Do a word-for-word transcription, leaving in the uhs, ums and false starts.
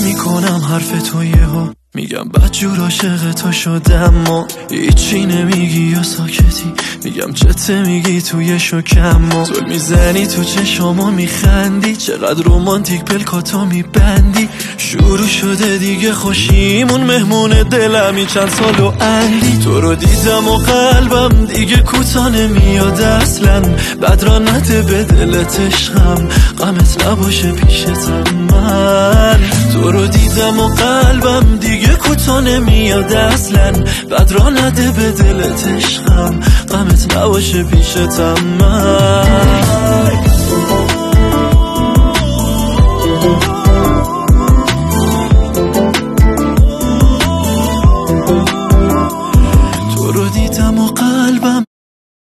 میکنم حرف تو یهو میگم بدجور عاشق تو شدم و هیچی نمیگی یا ساکتی میگم چته میگی توی شکم و تو میزنی تو چشامو میخندی چقدر رومانتیک پلکاتو میبندی شروع شده دیگه خوشیمون مهمون دلمی چند سال و اندی تو رو دیدم و قلبم دیگه کوتا نمیاد اصلا بد را نده به دلت عشقم غمت نباشه پیشتم من تو رو دیدم و قلبم دیگه کوتا نمیاد اصلا بد را نده به دلت عشقم غمت نباشه پیشتم من